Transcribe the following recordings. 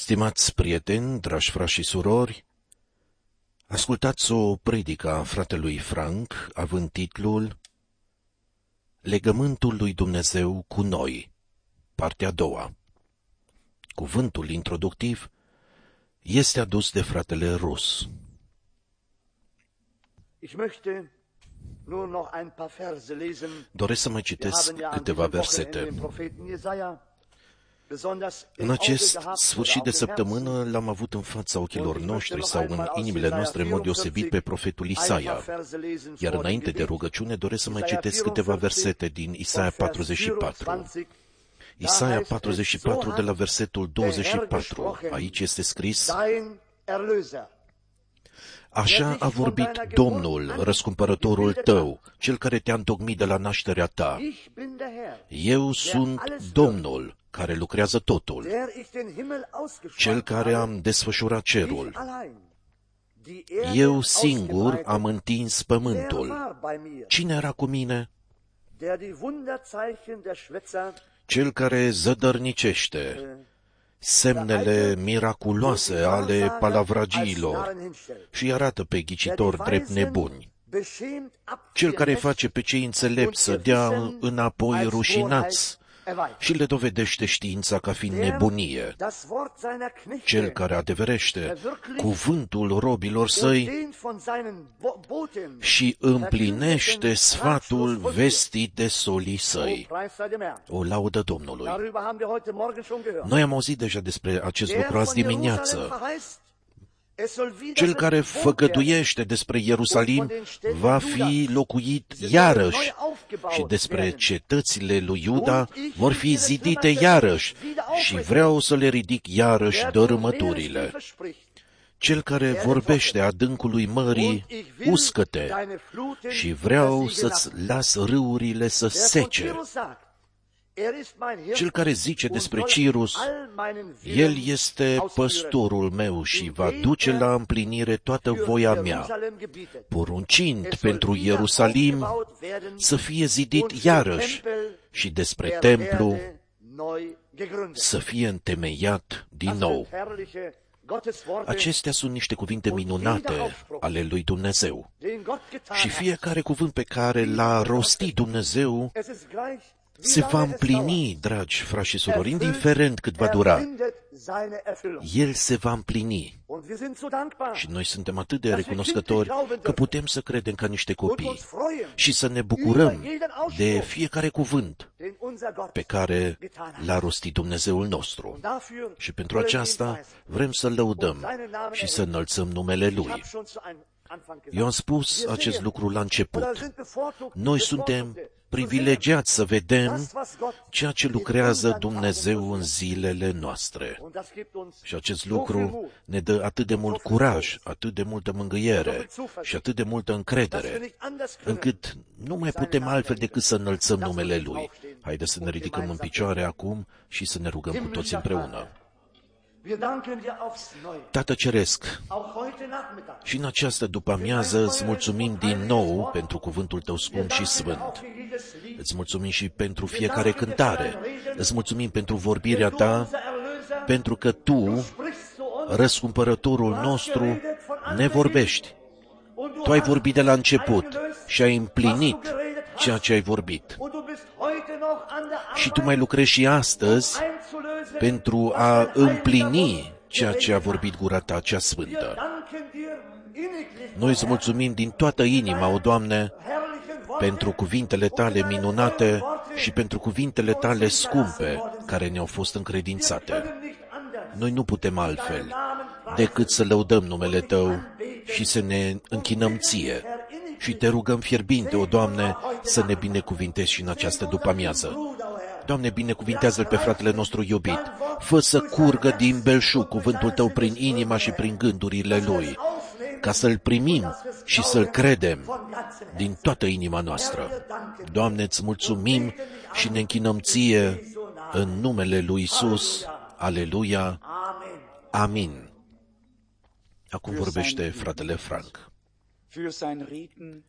Stimați prieteni, dragi frați și surori, ascultați o predică a fratelui Frank, având titlul Legământul lui Dumnezeu cu noi, partea a doua. Cuvântul introductiv este adus de fratele Rus. Doresc să mai citesc câteva versete. În acest sfârșit de săptămână l-am avut în fața ochilor noștri sau în inimile noastre în mod deosebit pe profetul Isaia. Iar înainte de rugăciune doresc să mai citesc câteva versete din Isaia 44. Isaia 44 de la versetul 24. Aici este scris: Așa a vorbit Domnul, răscumpărătorul tău, cel care te-a întocmit de la nașterea ta. Eu sunt Domnul, care lucrează totul, cel care am desfășurat cerul. Eu singur am întins pământul. Cine era cu mine? Cel care zădărnicește semnele miraculoase ale palavragiilor și arată pe ghicitori drept nebuni. Cel care face pe cei înțelepți să dea înapoi rușinați și le dovedește știința ca fiind nebunie. Cel care adeverește cuvântul robilor săi și împlinește sfatul vestit de solii săi. O laudă Domnului! Noi am auzit deja despre acest lucru azi dimineață. Cel care făgăduiește despre Ierusalim va fi locuit iarăși și despre cetățile lui Iuda vor fi zidite iarăși și vreau să le ridic iarăși dărâmăturile. Cel care vorbește adâncului mării, uscă-te și vreau să-ți las râurile să sece. Cel care zice despre Cirus, El este păstorul meu și va duce la împlinire toată voia mea, poruncind pentru Ierusalim să fie zidit iarăși și despre templu să fie întemeiat din nou. Acestea sunt niște cuvinte minunate ale lui Dumnezeu. Și fiecare cuvânt pe care l-a rostit Dumnezeu se va împlini, dragi frați și surori, indiferent cât va dura. El se va împlini. Și noi suntem atât de recunoscători că putem să credem ca niște copii și să ne bucurăm de fiecare cuvânt pe care l-a rostit Dumnezeul nostru. Și pentru aceasta vrem să-L lăudăm și să înălțăm numele Lui. Eu am spus acest lucru la început. Noi suntem privilegiați să vedem ceea ce lucrează Dumnezeu în zilele noastre. Și acest lucru ne dă atât de mult curaj, atât de multă mângâiere și atât de multă încredere, încât nu mai putem altfel decât să înălțăm numele Lui. Haideți să ne ridicăm în picioare acum și să ne rugăm cu toți împreună. Tată Ceresc, și în această după-amiază îți mulțumim din nou pentru cuvântul Tău scump și sfânt. Îți mulțumim și pentru fiecare cântare. Îți mulțumim pentru vorbirea Ta, pentru că Tu, răscumpărătorul nostru, ne vorbești. Tu ai vorbit de la început și ai împlinit ceea ce ai vorbit. Și Tu mai lucrezi și astăzi pentru a împlini ceea ce a vorbit gura Ta cea sfântă. Noi îți mulțumim din toată inima, o Doamne, pentru cuvintele Tale minunate și pentru cuvintele Tale scumpe care ne-au fost încredințate. Noi nu putem altfel decât să lăudăm numele Tău și să ne închinăm Ție. Și Te rugăm fierbinte, o Doamne, să ne binecuvintezi și în această după-amiază. Doamne, binecuvintează-L pe fratele nostru iubit. Fă să curgă din belșug cuvântul Tău prin inima și prin gândurile lui, ca să-L primim și să-L credem din toată inima noastră. Doamne, îți mulțumim și ne închinăm Ție în numele lui Iisus. Aleluia. Amin. Acum vorbește fratele Frank.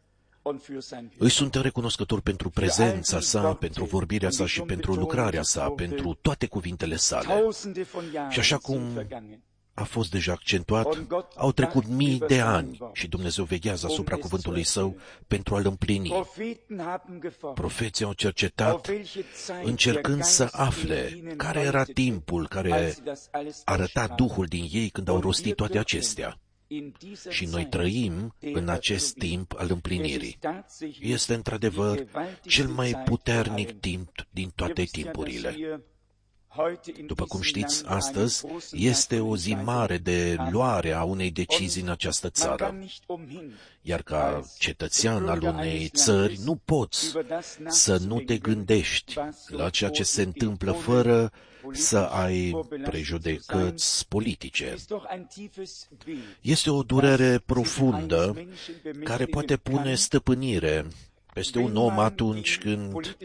Îi sunt recunoscător pentru prezența sa, pentru vorbirea sa și pentru lucrarea sa, pentru toate cuvintele sale. Și așa cum a fost deja accentuat, au trecut mii de ani și Dumnezeu veghează asupra cuvântului Său pentru a-l împlini. Profeții au cercetat, încercând să afle care era timpul care arăta Duhul din ei când au rostit toate acestea. Și noi trăim în acest timp al împlinirii. Este într-adevăr cel mai puternic timp din toate timpurile. După cum știți, astăzi este o zi mare de luare a unei decizii în această țară. Iar ca cetățean al unei țări nu poți să nu te gândești la ceea ce se întâmplă fără să ai prejudecăți politice. Este o durere profundă care poate pune stăpânire peste un om atunci când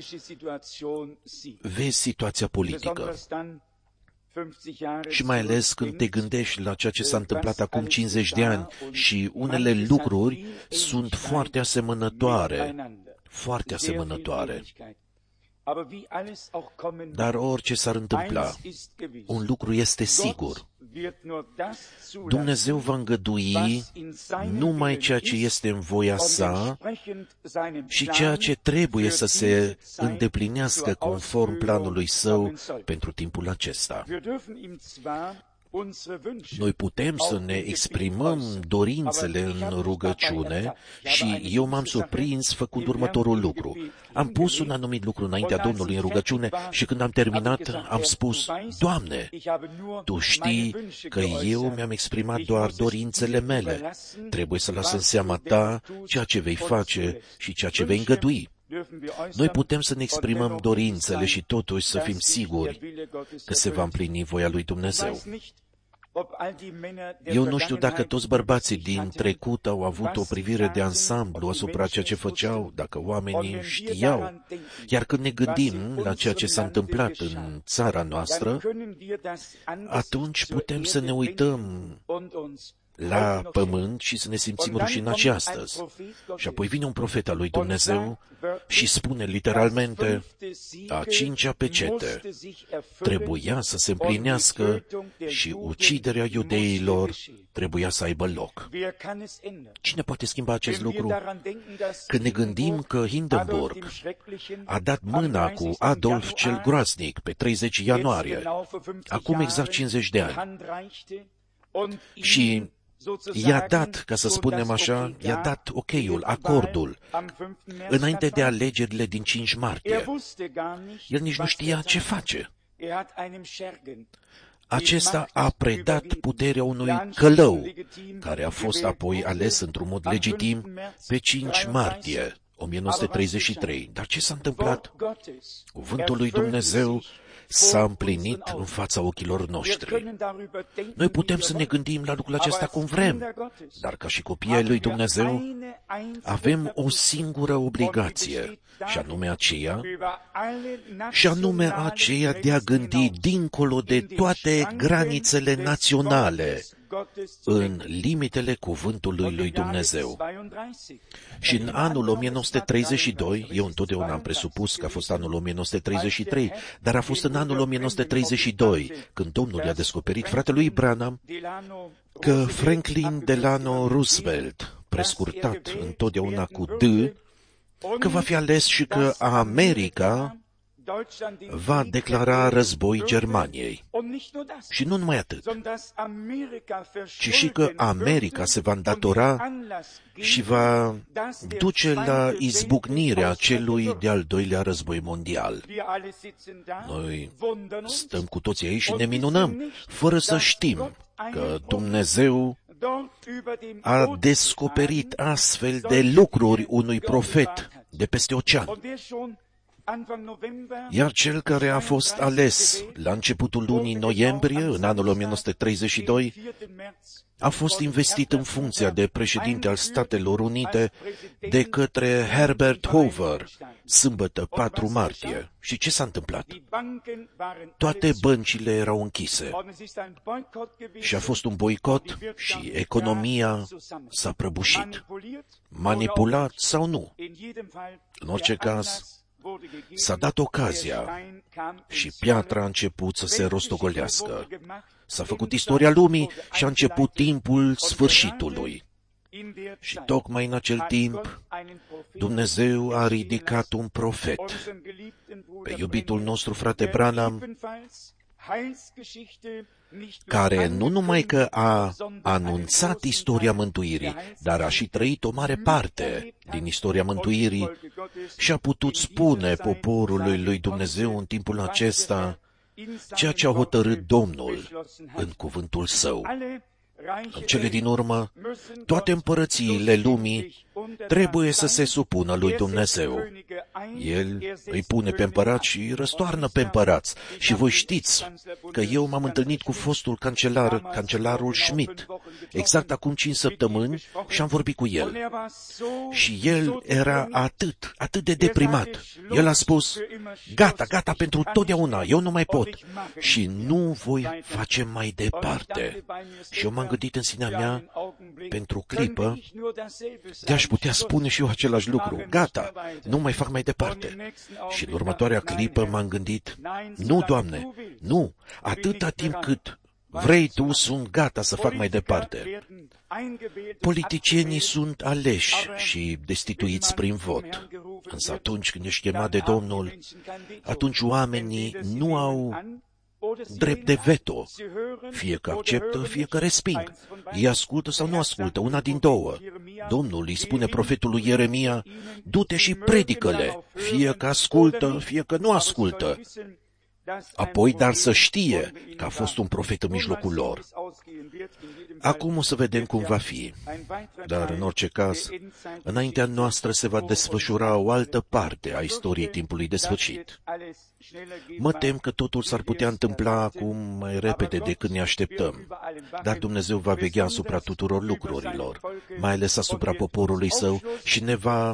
vezi situația politică. Și mai ales când te gândești la ceea ce s-a întâmplat acum 50 de ani și unele lucruri sunt foarte asemănătoare, foarte asemănătoare. Dar orice s-ar întâmpla, un lucru este sigur. Dumnezeu va îngădui numai ceea ce este în voia sa și ceea ce trebuie să se îndeplinească conform planului său pentru timpul acesta. Noi putem să ne exprimăm dorințele în rugăciune și eu m-am surprins făcând următorul lucru. Am pus un anumit lucru înaintea Domnului în rugăciune și când am terminat am spus, Doamne, Tu știi că eu mi-am exprimat doar dorințele mele. Trebuie să las în seama Ta ceea ce vei face și ceea ce vei îngădui. Noi putem să ne exprimăm dorințele și totuși să fim siguri că se va împlini voia lui Dumnezeu. Eu nu știu dacă toți bărbații din trecut au avut o privire de ansamblu asupra ceea ce făceau, dacă oamenii știau. Iar când ne gândim la ceea ce s-a întâmplat în țara noastră, atunci putem să ne uităm la pământ și să ne simțim rușinați astăzi. Și apoi vine un profet al lui Dumnezeu și spune literalmente, a cincea pecete trebuia să se împlinească și uciderea iudeilor trebuia să aibă loc. Cine poate schimba acest lucru? Când ne gândim că Hindenburg a dat mâna cu Adolf cel Groaznic pe 30 ianuarie, acum exact 50 de ani, și i-a dat, ca să spunem așa, i-a dat ok-ul, acordul, înainte de alegerile din 5 martie. El nici nu știa ce face. Acesta a predat puterea unui călău, care a fost apoi ales într-un mod legitim pe 5 martie 1933. Dar ce s-a întâmplat? Cuvântul lui Dumnezeu s-a împlinit în fața ochilor noștri. Noi putem să ne gândim la lucrul acesta cum vrem, dar ca și copiii ai lui Dumnezeu avem o singură obligație, și anume aceea de a gândi dincolo de toate granițele naționale, în limitele cuvântului lui Dumnezeu. Și în anul 1932, eu întotdeauna am presupus că a fost anul 1933, dar a fost în anul 1932, când Domnul i-a descoperit fratelui Branham că Franklin Delano Roosevelt, prescurtat întotdeauna cu D, că va fi ales și că America va declara război Germaniei. Și nu numai atât, ci și că America se va îndatora și va duce la izbucnirea celui de-al doilea război mondial. Noi stăm cu toții aici și ne minunăm, fără să știm că Dumnezeu a descoperit astfel de lucruri unui profet de peste ocean. Iar cel care a fost ales la începutul lunii noiembrie, în anul 1932, a fost investit în funcția de președinte al Statelor Unite de către Herbert Hoover, sâmbătă 4 martie. Și ce s-a întâmplat? Toate băncile erau închise și a fost un boicot și economia s-a prăbușit. Manipulat sau nu? În orice caz, s-a dat ocazia și piatra a început să se rostogolească. S-a făcut istoria lumii și a început timpul sfârșitului. Și tocmai în acel timp, Dumnezeu a ridicat un profet, pe iubitul nostru frate Branham, care nu numai că a anunțat istoria mântuirii, dar a și trăit o mare parte din istoria mântuirii și a putut spune poporului lui Dumnezeu în timpul acesta ceea ce a hotărât Domnul în cuvântul Său. În cele din urmă, toate împărățiile lumii trebuie să se supună lui Dumnezeu. El îi pune pe împărați și îi răstoarnă pe împărați. Și voi știți că eu m-am întâlnit cu fostul cancelarul Schmidt, exact acum 5 săptămâni, și am vorbit cu el. Și el era atât de deprimat. El a spus, gata pentru totdeauna, eu nu mai pot și nu voi face mai departe. Și eu m-am gândit în sinea mea, pentru clipă, de-aș putea spune și eu același lucru. Gata, nu mai fac mai departe. Și în următoarea clipă m-am gândit, nu, Doamne, nu, atâta timp cât vrei Tu, sunt gata să fac mai departe. Politicienii sunt aleși și destituiți prin vot. Însă atunci când ești chemat de Domnul, atunci oamenii nu au drept de veto. Fie că acceptă, fie că resping. Ei ascultă sau nu ascultă, una din două. Domnul îi spune profetului Ieremia, du-te și predică-le, fie că ascultă, fie că nu ascultă. Apoi, dar să știe că a fost un profet în mijlocul lor. Acum o să vedem cum va fi. Dar, în orice caz, înaintea noastră se va desfășura o altă parte a istoriei timpului de sfârșit. Mă tem că totul s-ar putea întâmpla acum mai repede decât ne așteptăm, dar Dumnezeu va veghea asupra tuturor lucrurilor, mai ales asupra poporului Său, și ne va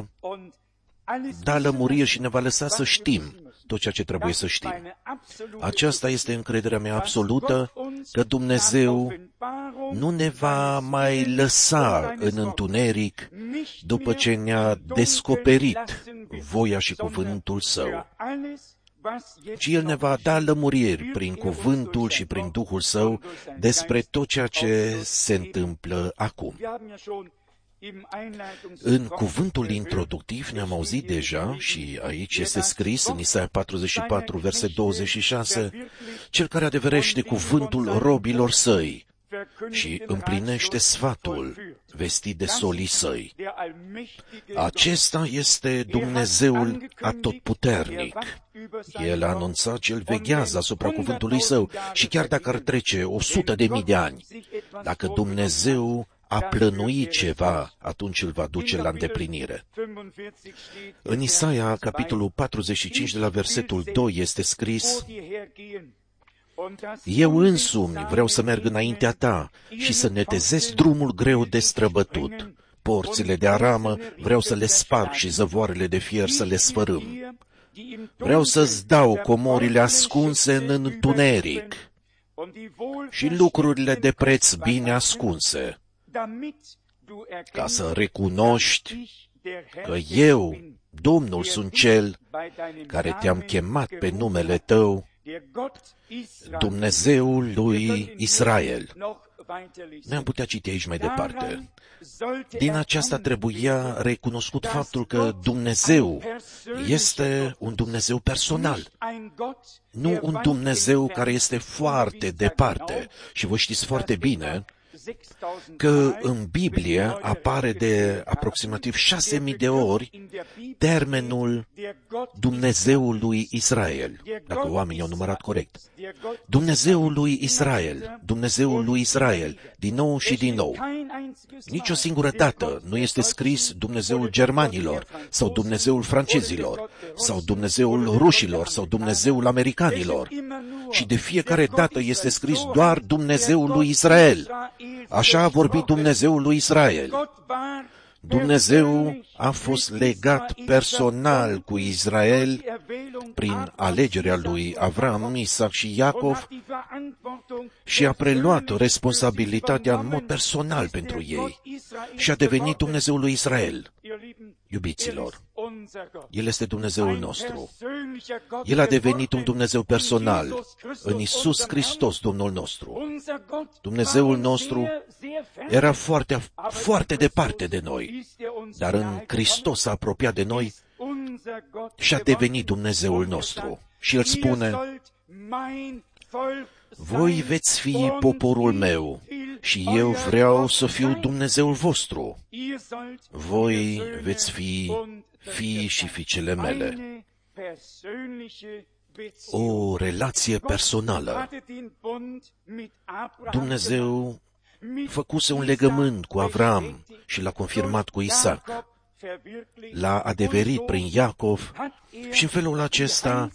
da lămuriri și ne va lăsa să știm tot ceea ce trebuie să știm. Aceasta este încrederea mea absolută, că Dumnezeu nu ne va mai lăsa în întuneric după ce ne-a descoperit voia și cuvântul Său, ci El ne va da lămuriri prin cuvântul și prin Duhul Său despre tot ceea ce se întâmplă acum. În cuvântul introductiv ne-am auzit deja, și aici este scris în Isaia 44, verset 26, cel care adeverește cuvântul robilor săi și împlinește sfatul vestit de solii săi. Acesta este Dumnezeul atotputernic. El a anunțat că El veghează asupra cuvântului Său și chiar dacă ar trece 100.000 de ani, dacă Dumnezeu a plănuit ceva, atunci îl va duce la îndeplinire. În Isaia, capitolul 45, de la versetul 2, este scris, eu însumi vreau să merg înaintea ta și să netezesc drumul greu de străbătut. Porțile de aramă vreau să le sparg și zăvoarele de fier să le sfărâm. Vreau să-ți dau comorile ascunse în întuneric și lucrurile de preț bine ascunse, ca să recunoști că eu, Domnul, sunt Cel care te-am chemat pe numele tău, Dumnezeul lui Israel. Ne-am putea citi aici mai departe. Din aceasta trebuia recunoscut faptul că Dumnezeu este un Dumnezeu personal, nu un Dumnezeu care este foarte departe. Și voi știți foarte bine că în Biblie apare de aproximativ 6.000 de ori termenul Dumnezeul lui Israel, dacă oamenii au numărat corect. Dumnezeul lui Israel, Dumnezeul lui Israel, din nou și din nou. Nici o singură dată nu este scris Dumnezeul germanilor, sau Dumnezeul francezilor, sau Dumnezeul rușilor, sau Dumnezeul americanilor. Și de fiecare dată este scris doar Dumnezeul lui Israel. Așa a vorbit Dumnezeul lui Israel. Dumnezeu a fost legat personal cu Israel prin alegerea lui Avram, Isaac și Iacov și a preluat responsabilitatea în mod personal pentru ei și a devenit Dumnezeul lui Israel. Iubiților, El este Dumnezeul nostru. El a devenit un Dumnezeu personal în Iisus Hristos, Domnul nostru. Dumnezeul nostru era foarte, foarte departe de noi, dar în Hristos s-a apropiat de noi și a devenit Dumnezeul nostru. Și El spune: voi veți fi poporul meu și eu vreau să fiu Dumnezeul vostru. Voi veți fi fii și fiicele mele. O relație personală. Dumnezeu făcuse un legământ cu Avram și l-a confirmat cu Isaac. L-a adeverit prin Iacov și în felul acesta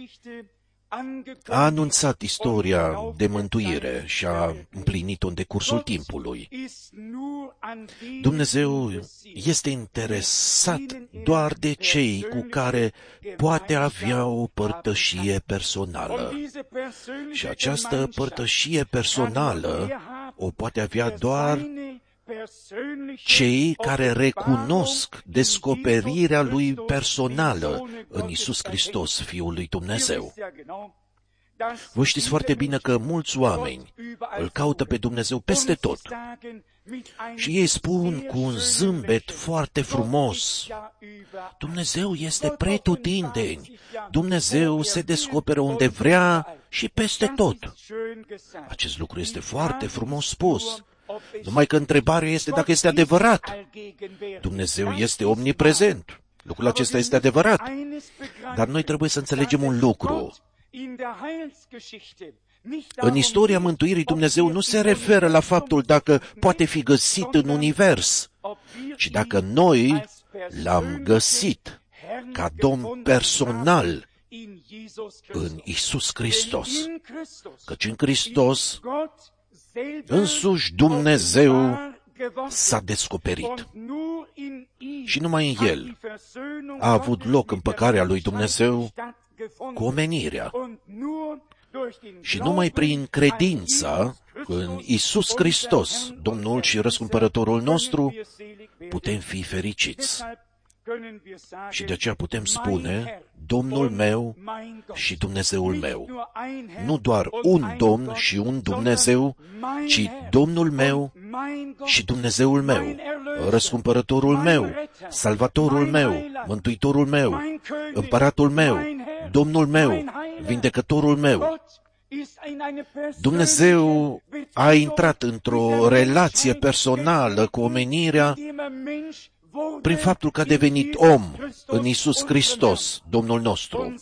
a anunțat istoria de mântuire și a împlinit-o în decursul timpului. Dumnezeu este interesat doar de cei cu care poate avea o părtășie personală. Și această părtășie personală o poate avea doar cei care recunosc descoperirea lui personală în Iisus Hristos, Fiul lui Dumnezeu. Voi știți foarte bine că mulți oameni îl caută pe Dumnezeu peste tot și ei spun cu un zâmbet foarte frumos: Dumnezeu este pretutindeni, Dumnezeu se descoperă unde vrea și peste tot. Acest lucru este foarte frumos spus, numai că întrebarea este dacă este adevărat. Dumnezeu este omniprezent. Lucrul acesta este adevărat. Dar noi trebuie să înțelegem un lucru. În istoria mântuirii, Dumnezeu nu se referă la faptul dacă poate fi găsit în univers, ci dacă noi l-am găsit ca Domn personal în Iisus Hristos. Căci în Hristos însuși Dumnezeu s-a descoperit. Și numai în El a avut loc împăcarea lui Dumnezeu cu omenirea. Și numai prin credința în Iisus Hristos, Domnul și Răscumpărătorul nostru, putem fi fericiți. Și de aceea putem spune: Domnul meu și Dumnezeul meu. Nu doar un Domn și un Dumnezeu, ci Domnul meu și Dumnezeul meu, Răscumpărătorul meu, Salvatorul meu, Mântuitorul meu, Împăratul meu, Domnul meu, Vindecătorul meu. Dumnezeu a intrat într-o relație personală cu omenirea prin faptul că a devenit om în Iisus Hristos, Domnul nostru.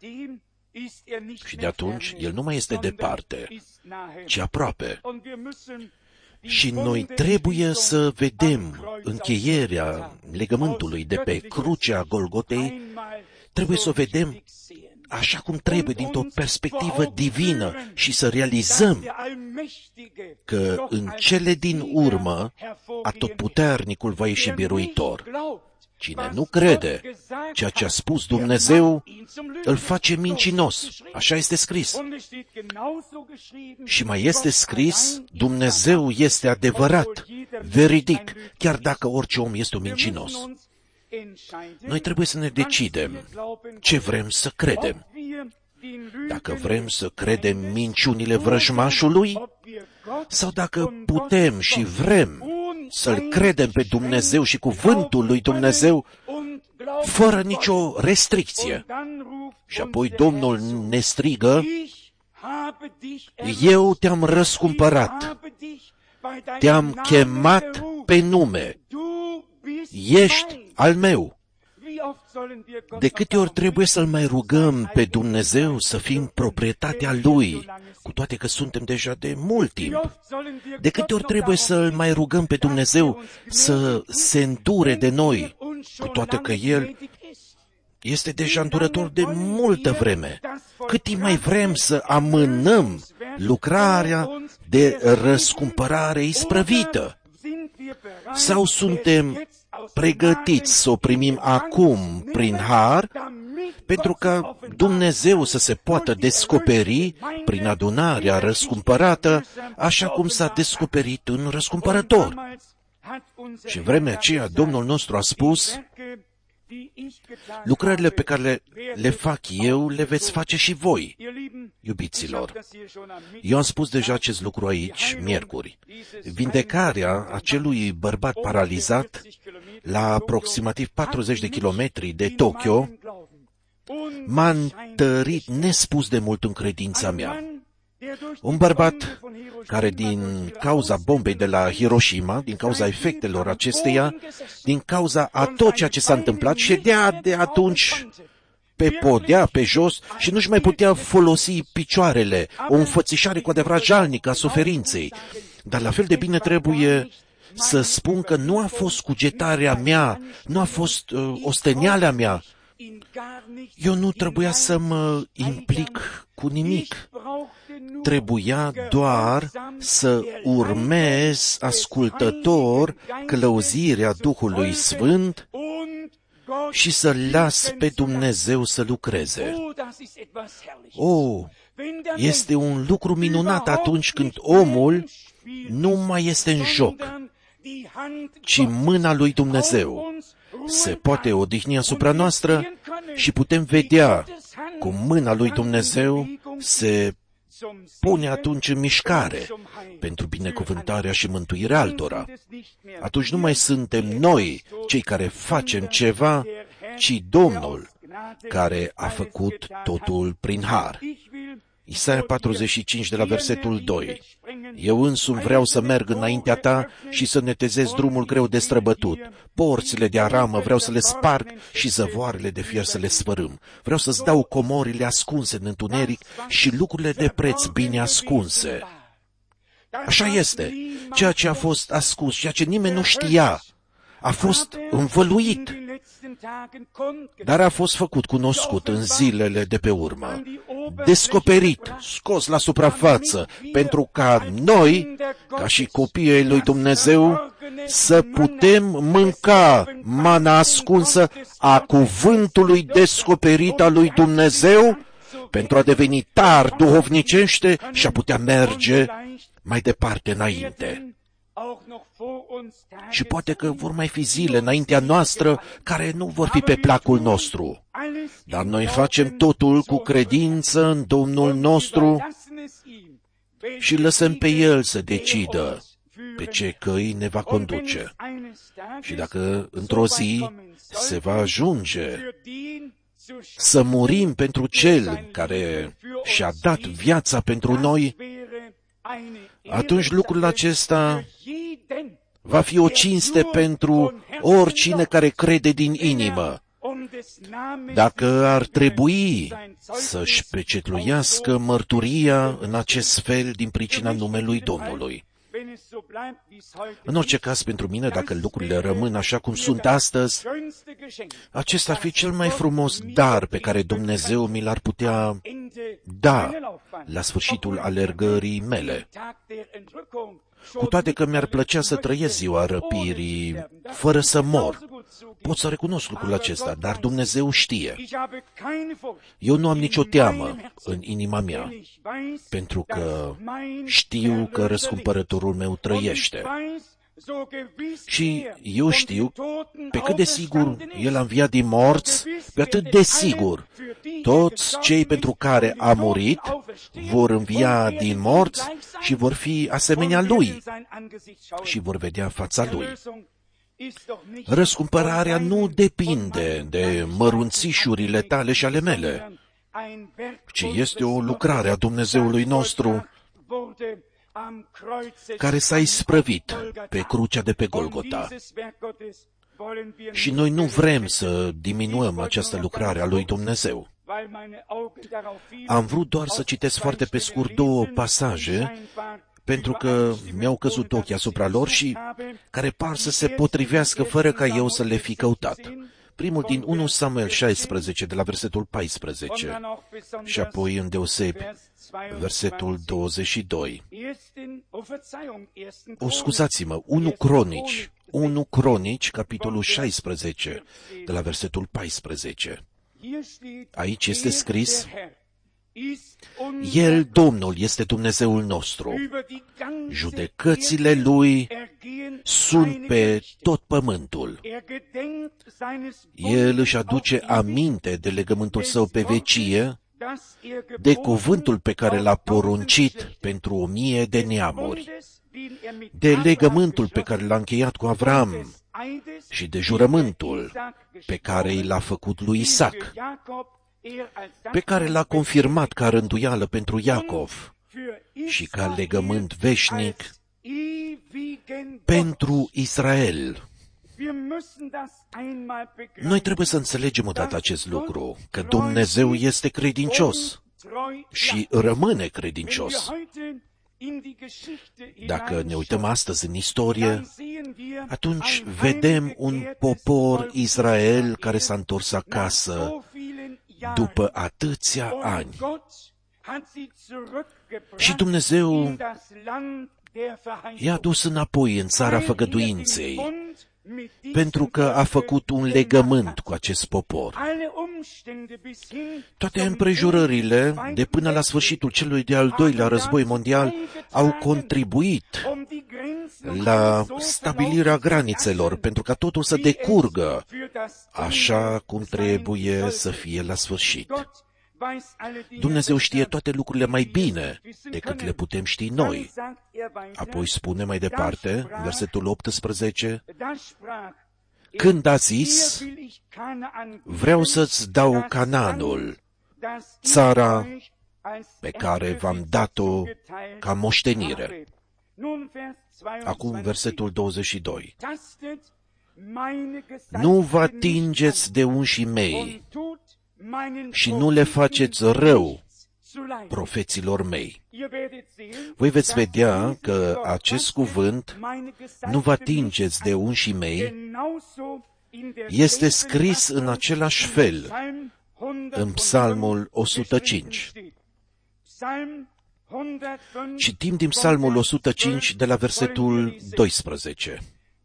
Și de atunci, El nu mai este departe, ci aproape. Și noi trebuie să vedem încheierea legământului de pe crucea Golgotei, trebuie să o vedem așa cum trebuie, dintr-o perspectivă divină, și să realizăm că în cele din urmă Atotputernicul va ieși biruitor. Cine nu crede ceea ce a spus Dumnezeu, îl face mincinos. Așa este scris. Și mai este scris: Dumnezeu este adevărat, veridic, chiar dacă orice om este un mincinos. Noi trebuie să ne decidem ce vrem să credem. Dacă vrem să credem minciunile vrăjmașului, sau dacă putem și vrem să-L credem pe Dumnezeu și cuvântul lui Dumnezeu fără nicio restricție. Și apoi Domnul ne strigă: eu te-am răscumpărat, te-am chemat pe nume, ești al meu. De câte ori trebuie să-L mai rugăm pe Dumnezeu să fim proprietatea Lui, cu toate că suntem deja de mult timp? De câte ori trebuie să-L mai rugăm pe Dumnezeu să se îndure de noi, cu toate că El este deja îndurător de multă vreme? Cât timp mai vrem să amânăm lucrarea de răscumpărare isprăvită? Sau suntem pregătiți să o primim acum prin har, pentru ca Dumnezeu să se poată descoperi prin adunarea răscumpărată, așa cum s-a descoperit în răscumpărător? Și în vremea aceea Domnul nostru a spus: lucrările pe care le fac eu, le veți face și voi, iubiților. Eu am spus deja acest lucru aici, miercuri. Vindecarea acelui bărbat paralizat la aproximativ 40 de kilometri de Tokyo m-a întărit nespus de mult în credința mea. Un bărbat care din cauza bombei de la Hiroshima, din cauza efectelor acesteia, din cauza a tot ceea ce s-a întâmplat, ședea de atunci pe podea, pe jos și nu-și mai putea folosi picioarele, o înfățișare cu adevărat jalnică a suferinței. Dar la fel de bine trebuie să spun că nu a fost cugetarea mea, nu a fost osteneala mea. Eu nu trebuia să mă implic cu nimic. Trebuia doar să urmez ascultător călăuzirea Duhului Sfânt și să las pe Dumnezeu să lucreze. Este un lucru minunat atunci când omul nu mai este în joc, ci mâna lui Dumnezeu se poate odihni asupra noastră și putem vedea cum mâna lui Dumnezeu se pune atunci în mișcare pentru binecuvântarea și mântuirea altora. Atunci nu mai suntem noi cei care facem ceva, ci Domnul care a făcut totul prin har. Isaia 45 de la versetul 2. Eu însumi vreau să merg înaintea ta și să netezez drumul greu de străbătut. Porțile de aramă vreau să le sparg și zăvoarele de fier să le sfărâm. Vreau să-ți dau comorile ascunse în întuneric și lucrurile de preț bine ascunse. Așa este. Ceea ce a fost ascuns, ceea ce nimeni nu știa, a fost învăluit, dar a fost făcut cunoscut în zilele de pe urmă, descoperit, scos la suprafață, pentru ca noi, ca și copiii lui Dumnezeu, să putem mânca mana ascunsă a cuvântului descoperit al lui Dumnezeu, pentru a deveni tari duhovnicește și a putea merge mai departe înainte. Și poate că vor mai fi zile înaintea noastră care nu vor fi pe placul nostru, dar noi facem totul cu credință în Domnul nostru și lăsăm pe El să decidă pe ce căi ne va conduce. Și dacă într-o zi se va ajunge să murim pentru Cel care și-a dat viața pentru noi, atunci lucrul acesta va fi o cinste pentru oricine care crede din inimă. Dacă ar trebui să-și pecetluiască mărturia în acest fel din pricina numelui Domnului. În orice caz, pentru mine, dacă lucrurile rămân așa cum sunt astăzi, acesta ar fi cel mai frumos dar pe care Dumnezeu mi l-ar putea da la sfârșitul alergării mele. Cu toate că mi-ar plăcea să trăiesc ziua răpirii fără să mor. Pot să recunosc lucrul acesta, dar Dumnezeu știe. Eu nu am nicio teamă în inima mea, pentru că știu că răscumpărătorul meu trăiește. Și eu știu, pe cât de sigur El a înviat din morți, pe atât de sigur, toți cei pentru care a murit vor învia din morți și vor fi asemenea Lui și vor vedea fața Lui. Răscumpărarea nu depinde de mărunțișurile tale și ale mele, ci este o lucrare a Dumnezeului nostru care s-a isprăvit pe crucea de pe Golgota. Și noi nu vrem să diminuăm această lucrare a lui Dumnezeu. Am vrut doar să citesc foarte pe scurt două pasaje, pentru că mi-au căzut ochii asupra lor și care par să se potrivească fără ca eu să le fi căutat. Primul din 1 Samuel 16, de la versetul 14, și apoi îndeosebi versetul 22. Scuzați-mă, 1 Cronici, capitolul 16, de la versetul 14. Aici este scris: El, Domnul, este Dumnezeul nostru. Judecățile Lui sunt pe tot pământul. El își aduce aminte de legământul Său pe vecie, de cuvântul pe care l-a poruncit pentru 1000 de neamuri, de legământul pe care l-a încheiat cu Avram și de jurământul pe care i l-a făcut lui Isaac, pe care l-a confirmat ca rânduială pentru Iacov și ca legământ veșnic pentru Israel. Noi trebuie să înțelegem odată acest lucru, că Dumnezeu este credincios și rămâne credincios. Dacă ne uităm astăzi în istorie, atunci vedem un popor Israel care s-a întors acasă după atâția ani. Și Dumnezeu i-a dus înapoi în țara făgăduinței, pentru că a făcut un legământ cu acest popor. Toate împrejurările, de până la sfârșitul celui de-al doilea război mondial, au contribuit la stabilirea granițelor, pentru ca totul să decurgă așa cum trebuie să fie la sfârșit. Dumnezeu știe toate lucrurile mai bine decât le putem ști noi. Apoi spune mai departe, versetul 18, când a zis: vreau să-ți dau Canaanul, țara pe care v-am dat-o ca moștenire. Acum versetul 22. Nu vă atingeți de unșii mei și nu le faceți rău profeților mei. Voi veți vedea că acest cuvânt, nu vă atingeți de unșii mei, este scris în același fel în Psalmul 105. Citim din Psalmul 105 de la versetul 12.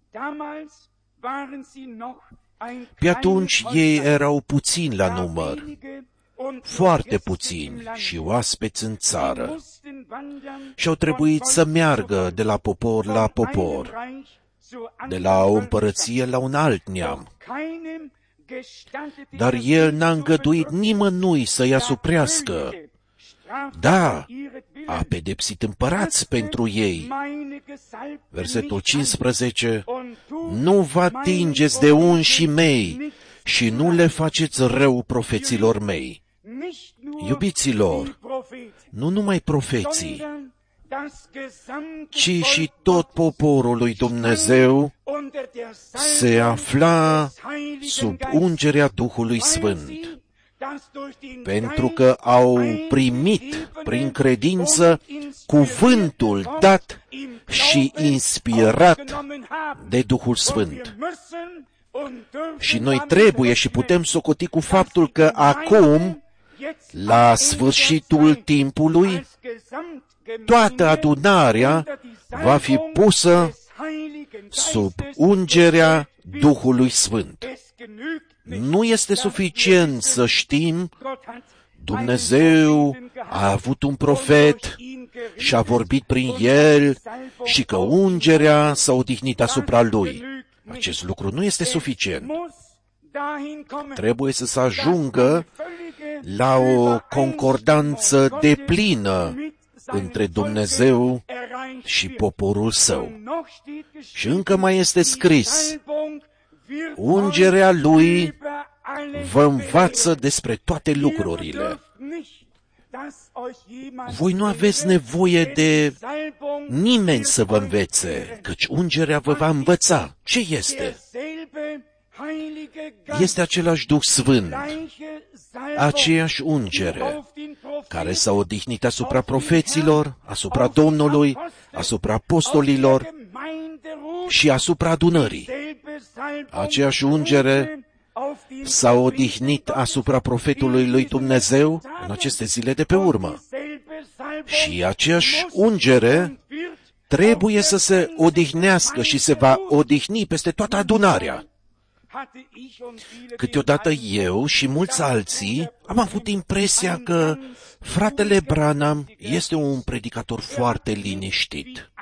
Pe atunci ei erau puțini la număr, foarte puțini și oaspeți în țară, și au trebuit să meargă de la popor la popor, de la o împărăție la un alt neam. Dar el n-a îngăduit nimănui să-i asuprească. Da, a pedepsit împărați pentru ei. Versetul 15. Nu vă atingeți de unșii mei și nu le faceți rău profeților mei. Iubiților, nu numai profeții, ci și tot poporul lui Dumnezeu se afla sub ungerea Duhului Sfânt, pentru că au primit prin credință cuvântul dat și inspirat de Duhul Sfânt. Și noi trebuie și putem socoti cu faptul că acum, la sfârșitul timpului, toată adunarea va fi pusă sub ungerea Duhului Sfânt. Nu este suficient să știm Dumnezeu a avut un profet și a vorbit prin el și că ungerea s-a odihnit asupra lui. Acest lucru nu este suficient. Trebuie să se ajungă la o concordanță deplină între Dumnezeu și poporul său. Și încă mai este scris: ungerea lui vă învață despre toate lucrurile. voi nu aveți nevoie de nimeni să vă învețe, căci ungerea vă va învăța. Ce este? Este același Duh Sfânt, aceeași ungere, care s-a odihnit asupra profeților, asupra Domnului, asupra apostolilor și asupra adunării. Aceeași ungere s-a odihnit asupra profetului lui Dumnezeu în aceste zile de pe urmă. Și aceeași ungere trebuie să se odihnească și se va odihni peste toată adunarea. Câteodată eu și mulți alții am avut impresia că fratele Branham este un predicator foarte liniștit.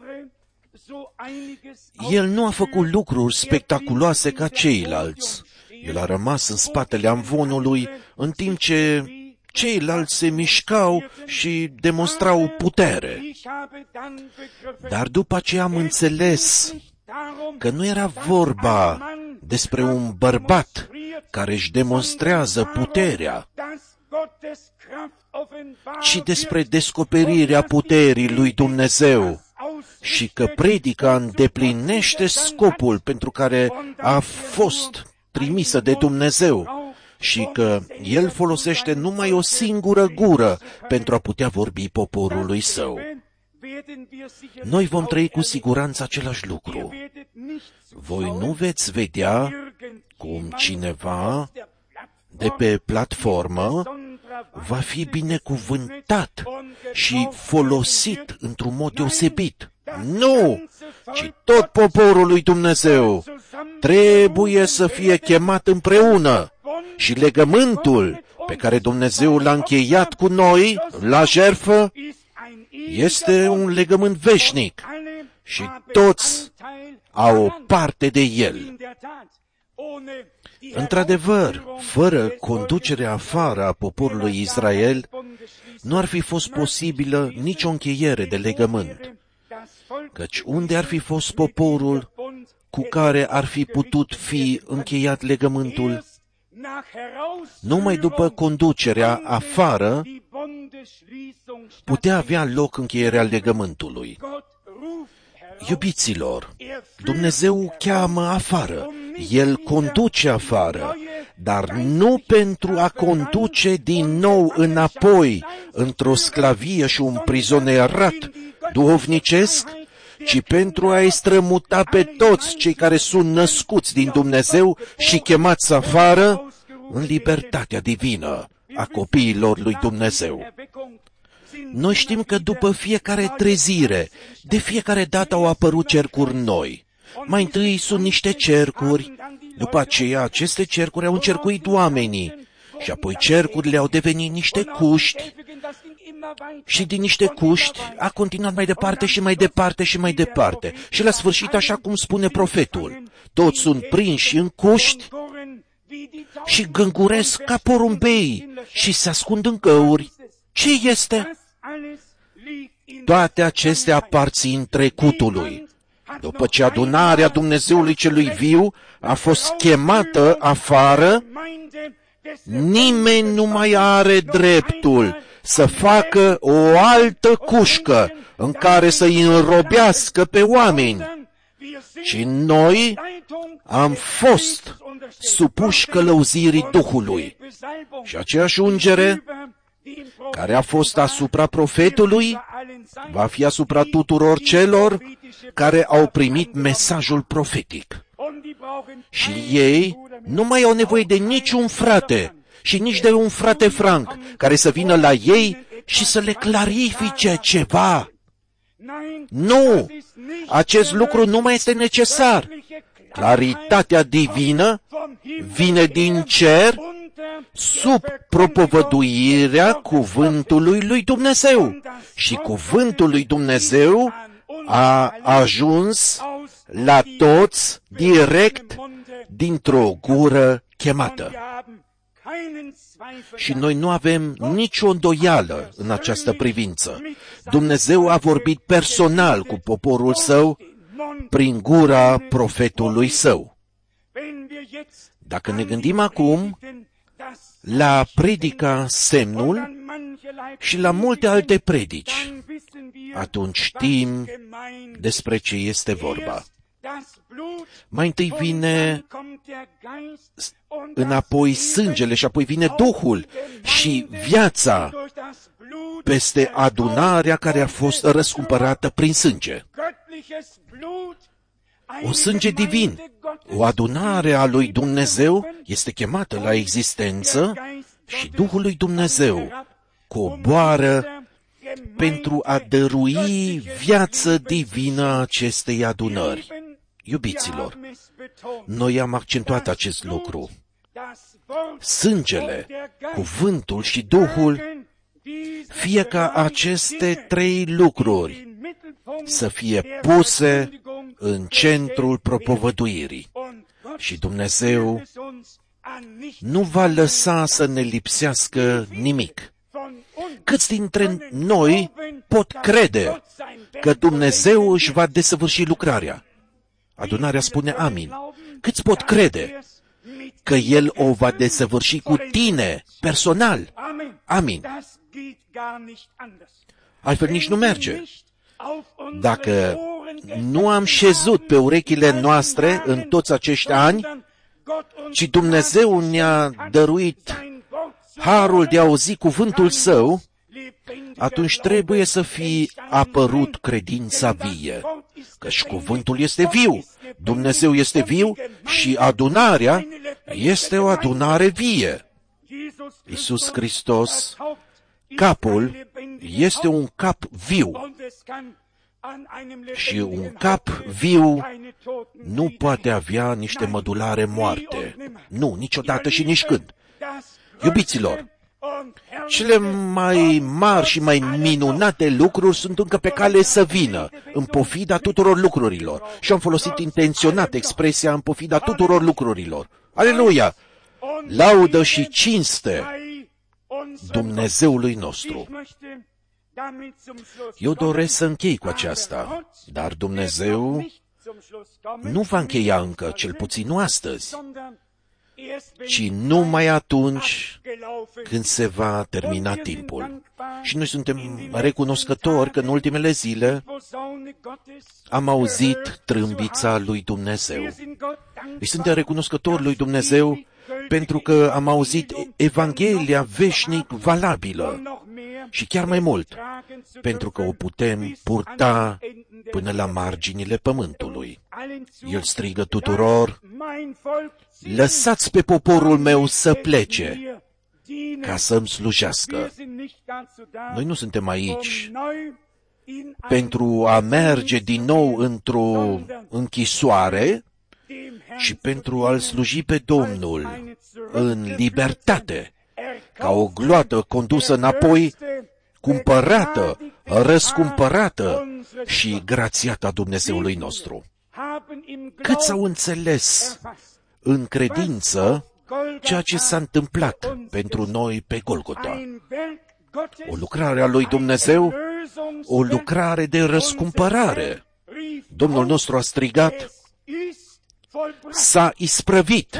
El nu a făcut lucruri spectaculoase ca ceilalți. El a rămas în spatele amvonului, în timp ce ceilalți se mișcau și demonstrau putere. Dar după aceea am înțeles că nu era vorba despre un bărbat care își demonstrează puterea, ci despre descoperirea puterii lui Dumnezeu și că predica îndeplinește scopul pentru care a fost trimisă de Dumnezeu și că El folosește numai o singură gură pentru a putea vorbi poporului Său. Noi vom trăi cu siguranță același lucru. Voi nu veți vedea cum cineva de pe platformă va fi binecuvântat și folosit într-un mod deosebit. Nu! Ci tot poporul lui Dumnezeu trebuie să fie chemat împreună și legământul pe care Dumnezeu l-a încheiat cu noi la jertfă este un legământ veșnic și toți au o parte de el. Într-adevăr, fără conducerea afară a poporului Israel, nu ar fi fost posibilă nicio încheiere de legământ, căci unde ar fi fost poporul cu care ar fi putut fi încheiat legământul? Numai după conducerea afară putea avea loc încheierea legământului. Iubiților, Dumnezeu cheamă afară, El conduce afară, dar nu pentru a conduce din nou înapoi într-o sclavie și un prizonierat duhovnicesc, ci pentru a-i strămuta pe toți cei care sunt născuți din Dumnezeu și chemați afară în libertatea divină a copiilor lui Dumnezeu. Noi știm că după fiecare trezire, de fiecare dată au apărut cercuri noi. Mai întâi sunt niște cercuri, după aceea aceste cercuri au încercuit oamenii și apoi cercurile au devenit niște cuști și din niște cuști a continuat mai departe și mai departe și mai departe. Și la sfârșit, așa cum spune profetul, toți sunt prinși în cuști și gânguresc ca porumbei și se ascund în găuri. Ce este? Toate acestea aparțin trecutului. După ce adunarea Dumnezeului celui viu a fost chemată afară, nimeni nu mai are dreptul să facă o altă cușcă în care să-i înrobească pe oameni. Și noi am fost supuși călăuzirii Duhului. Și aceeași ungere care a fost asupra profetului va fi asupra tuturor celor care au primit mesajul profetic. Și ei nu mai au nevoie de niciun frate și nici de un frate Frank care să vină la ei și să le clarifice ceva. Nu! Acest lucru nu mai este necesar. Claritatea divină vine din cer sub propovăduirea cuvântului lui Dumnezeu. Și cuvântul lui Dumnezeu a ajuns la toți direct dintr-o gură chemată. Și noi nu avem nicio îndoială în această privință. Dumnezeu a vorbit personal cu poporul său prin gura profetului său. Dacă ne gândim acum la predica Semnul, și la multe alte predici, atunci știm despre ce este vorba. Mai întâi vine înapoi sângele și apoi vine Duhul și viața peste adunarea care a fost răscumpărată prin sânge. Un sânge divin, o adunare a lui Dumnezeu este chemată la existență și Duhul lui Dumnezeu coboară pentru a dărui viață divină acestei adunări. Iubiților, noi am accentuat acest lucru. Sângele, cuvântul și Duhul, fie ca aceste trei lucruri să fie puse în centrul propovăduirii. Și Dumnezeu nu va lăsa să ne lipsească nimic. Câți dintre noi pot crede că Dumnezeu își va desăvârși lucrarea? Adunarea spune amin. Câți pot crede că El o va desăvârși cu tine, personal? Amin. Altfel nici nu merge. Dacă nu am șezut pe urechile noastre în toți acești ani, ci Dumnezeu ne-a dăruit harul de a auzi cuvântul Său, atunci trebuie să fie apărut credința vie, căci cuvântul este viu, Dumnezeu este viu și adunarea este o adunare vie. Iisus Hristos, capul, este un cap viu și un cap viu nu poate avea niște mădulare moarte. Nu, niciodată și nici când. Iubiților, cele mai mari și mai minunate lucruri sunt încă pe cale să vină, în pofida tuturor lucrurilor. Și am folosit intenționat expresia în pofida tuturor lucrurilor. Aleluia! Laudă și cinste Dumnezeului nostru. Eu doresc să închei cu aceasta, dar Dumnezeu nu va încheia încă, cel puțin nu astăzi, ci numai atunci când se va termina timpul. Și noi suntem recunoscători că în ultimele zile am auzit trâmbița lui Dumnezeu. Îi suntem recunoscători lui Dumnezeu pentru că am auzit Evanghelia veșnic valabilă și chiar mai mult, pentru că o putem purta până la marginile pământului. El strigă tuturor: lăsați pe poporul meu să plece, ca să-mi slujească. Noi nu suntem aici pentru a merge din nou într-o închisoare, ci pentru a-L sluji pe Domnul în libertate, ca o gloată condusă înapoi, cumpărată, răscumpărată și grațiată a Dumnezeului nostru. Câți au înțeles în credință ceea ce s-a întâmplat pentru noi pe Golgota? O lucrare a lui Dumnezeu, o lucrare de răscumpărare. Domnul nostru a strigat: s-a isprăvit.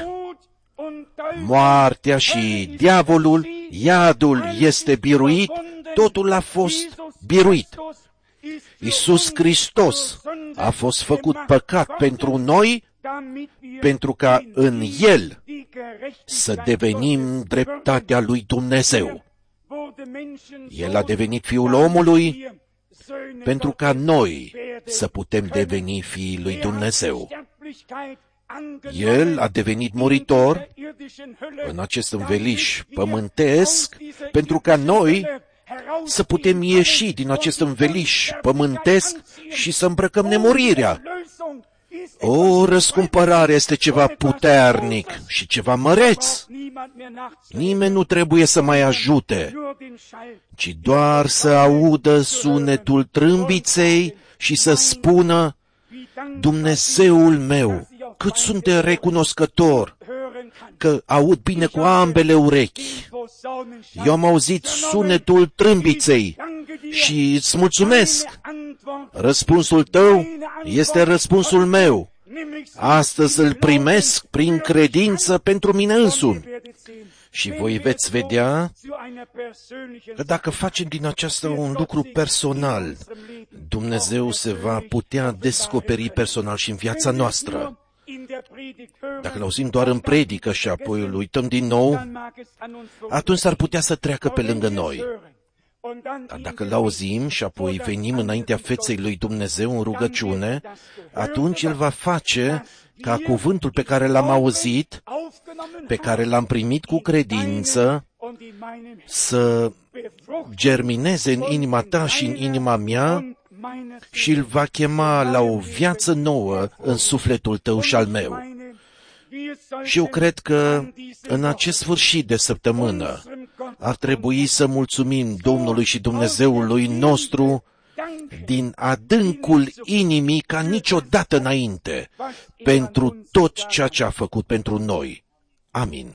Moartea și diavolul, iadul este biruit, totul a fost biruit. Iisus Hristos a fost făcut păcat pentru noi, pentru ca în El să devenim dreptatea lui Dumnezeu. El a devenit Fiul omului pentru ca noi să putem deveni fiii lui Dumnezeu. El a devenit muritor în acest înveliș pământesc pentru ca noi să putem ieși din acest înveliș pământesc și să îmbrăcăm nemurirea. O, răscumpărare este ceva puternic și ceva măreț. Nimeni nu trebuie să mai ajute, ci doar să audă sunetul trâmbiței și să spună: Dumnezeul meu, cât sunt de recunoscător că aud bine cu ambele urechi. Eu am auzit sunetul trâmbiței și îți mulțumesc. Răspunsul tău este răspunsul meu. Astăzi îl primesc prin credință pentru mine însumi. Și voi veți vedea că dacă facem din aceasta un lucru personal, Dumnezeu se va putea descoperi personal și în viața noastră. Dacă l-auzim doar în predică și apoi îl uităm din nou, atunci s-ar putea să treacă pe lângă noi. Dar dacă l-auzim și apoi venim înaintea feței lui Dumnezeu în rugăciune, atunci El va face ca cuvântul pe care l-am auzit, pe care l-am primit cu credință, să germineze în inima ta și în inima mea și îl va chema la o viață nouă în sufletul tău și al meu. Și eu cred că în acest sfârșit de săptămână ar trebui să mulțumim Domnului și Dumnezeului nostru din adâncul inimii ca niciodată înainte pentru tot ceea ce a făcut pentru noi. Amin.